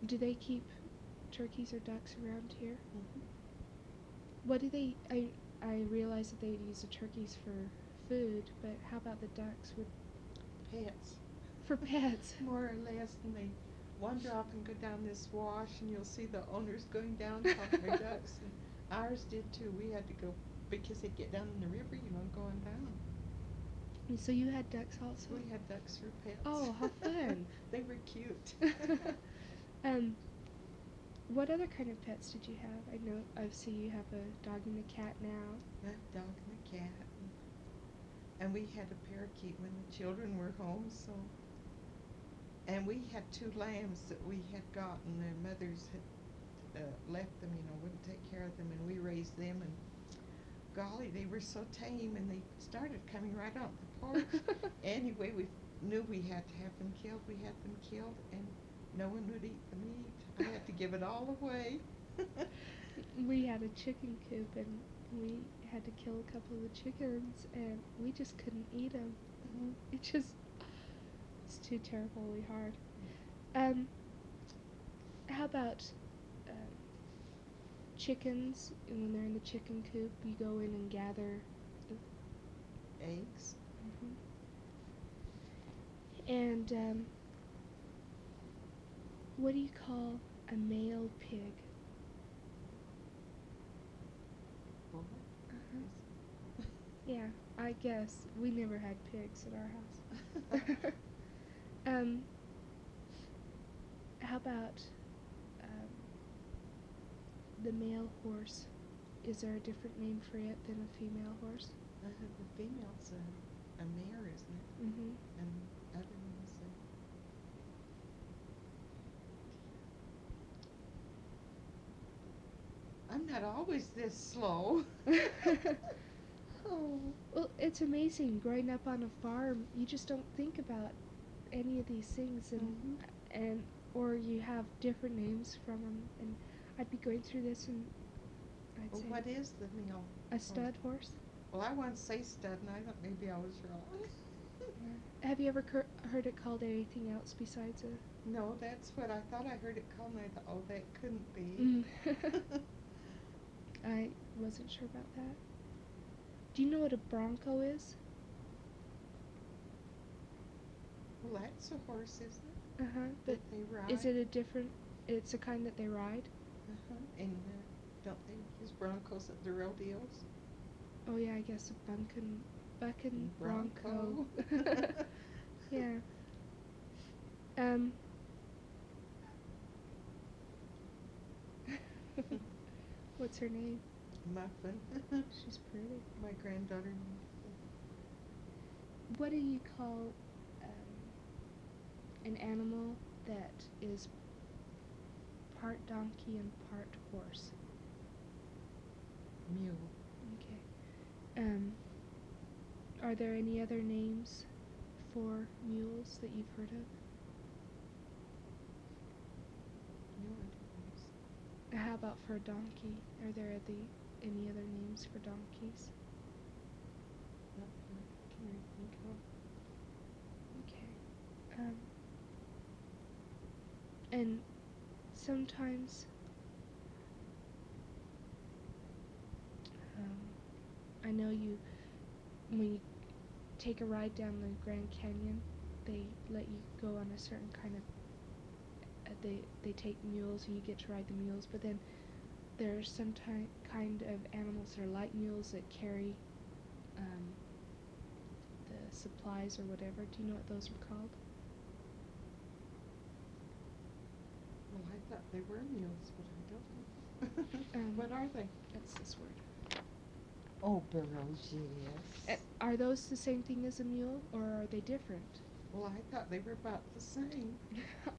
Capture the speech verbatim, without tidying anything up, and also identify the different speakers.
Speaker 1: Do they keep turkeys or ducks around here?
Speaker 2: Mm-hmm.
Speaker 1: What do they? I I realize that they use the turkeys for food, but how about the ducks? Would
Speaker 2: Pets.
Speaker 1: for pets?
Speaker 2: More or less, and they wander off and go down this wash, and you'll see the owners going down talking to ducks. And ours did too. We had to go because they'd get down in the river, you know, going down.
Speaker 1: And so you had ducks also?
Speaker 2: We had ducks for pets.
Speaker 1: Oh, how fun!
Speaker 2: They were cute.
Speaker 1: um, what other kind of pets did you have? I know I see you have a dog and a cat now.
Speaker 2: A dog and a cat, and, and we had a parakeet when the children were home. So, and we had two lambs that we had gotten. Their mothers had uh, left them, you know, wouldn't take care of them, and we raised them. And golly, they were so tame, and they started coming right off the porch. Anyway, we knew we had to have them killed. We had them killed, and no one would eat the meat. I had to give it all away.
Speaker 1: We had a chicken coop, and we had to kill a couple of the chickens, and we just couldn't eat them.
Speaker 2: Mm-hmm.
Speaker 1: It just, it's too terribly hard. Um, how about um, chickens? When they're in the chicken coop, you go in and gather
Speaker 2: Eggs.
Speaker 1: Mm-hmm. And um, what do you call a male pig?
Speaker 2: Boy.
Speaker 1: Uh-huh. Yeah, I guess we never had pigs at our house. um, how about um, the male horse? Is there a different name for it than a female horse?
Speaker 2: Uh, the female's a, a mare, isn't it?
Speaker 1: Mm-hmm.
Speaker 2: And other ones are. I'm not always this slow. Oh.
Speaker 1: Well, it's amazing growing up on a farm. You just don't think about any of these things, and
Speaker 2: Mm-hmm.
Speaker 1: and or you have different names from them. And I'd be going through this, and I'd
Speaker 2: Well,
Speaker 1: say
Speaker 2: what is the male?
Speaker 1: a stud horse.
Speaker 2: Well, I want to say stud, and I thought maybe I was wrong.
Speaker 1: Yeah. Have you ever cur- heard it called anything else besides a?
Speaker 2: No, that's what I thought I heard it called, and I thought, oh, that couldn't be.
Speaker 1: Mm. I wasn't sure about that. Do you know what a bronco is?
Speaker 2: Well, that's a horse, isn't it?
Speaker 1: Uh huh. But
Speaker 2: That they ride.
Speaker 1: is it a different? It's a kind that they ride.
Speaker 2: Uh-huh. And uh, don't they use broncos at the rodeos?
Speaker 1: Oh yeah, I guess a bunkin, bucking bronco.
Speaker 2: Bronco.
Speaker 1: Yeah. Um. What's her name?
Speaker 2: Muffin.
Speaker 1: She's pretty.
Speaker 2: My granddaughter Muffin.
Speaker 1: What do you call um, an animal that is part donkey and part horse?
Speaker 2: Mule.
Speaker 1: Okay. Um, are there any other names for mules that you've heard of?
Speaker 2: No, I don't know.
Speaker 1: How about for a donkey? Are there the, any other names for donkeys?
Speaker 2: Not that I can really think of.
Speaker 1: Okay. Um, and sometimes um, I know you, when you take a ride down the Grand Canyon, they let you go on a certain kind of, uh, they, they take mules and you get to ride the mules, but then there's some ty- kind of animals that are light mules that carry um, the supplies or whatever. Do you know what those are called?
Speaker 2: Well, I thought they were mules, but I don't know.
Speaker 1: Um,
Speaker 2: What are they?
Speaker 1: That's this word.
Speaker 2: Oh, burros, yes.
Speaker 1: Uh, are those the same thing as a mule, or are they different?
Speaker 2: Well, I thought they were about the same.